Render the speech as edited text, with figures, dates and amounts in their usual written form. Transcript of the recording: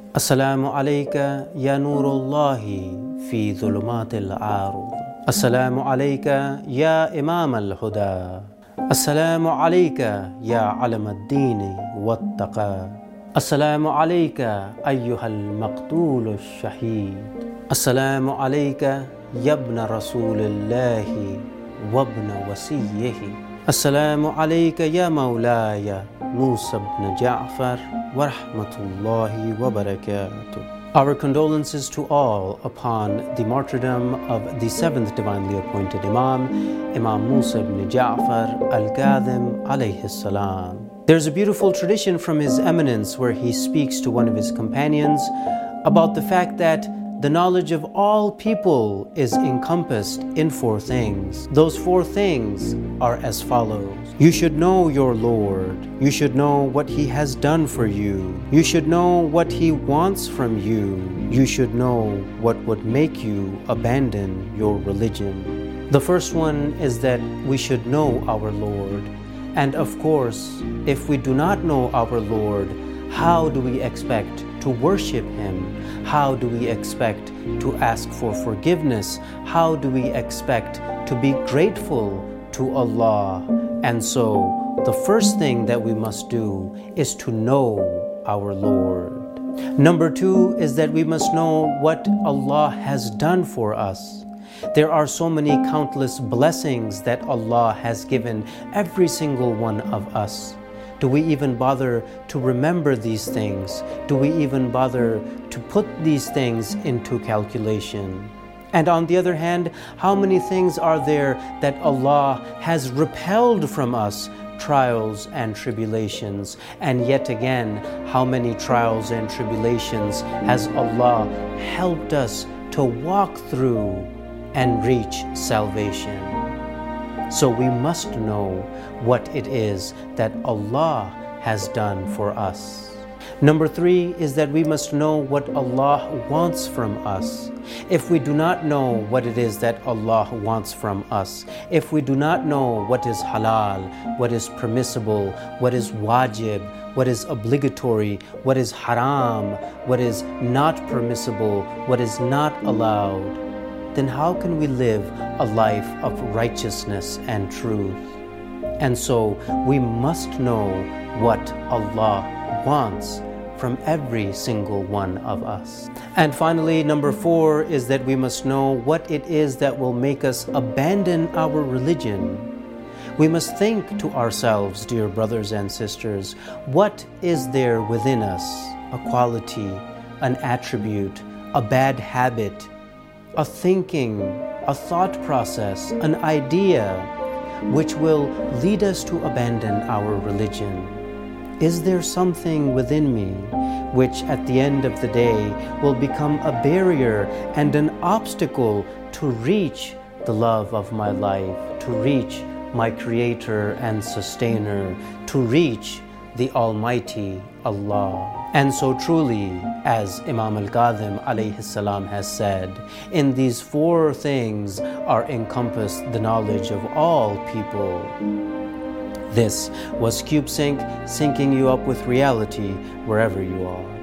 السلام عليك يا نور الله في ظلمات العارض. السلام عليك يا إمام الهدى. السلام عليك يا علم الدين والتقى. السلام عليك أيها المقتول الشهيد. السلام عليك يا ابن رسول الله وابن وصيه. السلام عليك يا مولاي موسى بن جعفر ورحمة الله وبركاته. Our condolences to all upon the martyrdom of the seventh divinely appointed Imam, Imam Musa ibn Ja'far al-Kadhim alayhi salam. There's a beautiful tradition from His Eminence where he speaks to one of his companions about the fact that the knowledge of all people is encompassed in four things. Those four things are as follows. You should know your Lord. You should know what He has done for you. You should know what He wants from you. You should know what would make you abandon your religion. The first one is that we should know our Lord. And of course, if we do not know our Lord, how do we expect to worship Him? How do we expect to ask for forgiveness? How do we expect to be grateful to Allah? And so, the first thing that we must do is to know our Lord. Number two is that we must know what Allah has done for us. There are so many countless blessings that Allah has given every single one of us. Do we even bother to remember these things? Do we even bother to put these things into calculation? And on the other hand, how many things are there that Allah has repelled from us? Trials and tribulations. And yet again, how many trials and tribulations has Allah helped us to walk through and reach salvation? So we must know what it is that Allah has done for us. Number three is that we must know what Allah wants from us. If we do not know what it is that Allah wants from us, if we do not know what is halal, what is permissible, what is wajib, what is obligatory, what is haram, what is not permissible, what is not allowed, then how can we live a life of righteousness and truth? And so we must know what Allah wants from every single one of us. And finally, number four is that we must know what it is that will make us abandon our religion. We must think to ourselves, dear brothers and sisters, what is there within us? A quality, an attribute, a bad habit, a thinking, a thought process, an idea which will lead us to abandon our religion. Is there something within me which at the end of the day will become a barrier and an obstacle to reach the love of my life, to reach my Creator and Sustainer, to reach the Almighty Allah? And so truly, as Imam al-Kadhim alayhi salam has said, in these four things are encompassed the knowledge of all people. This was CubeSync, syncing you up with reality wherever you are.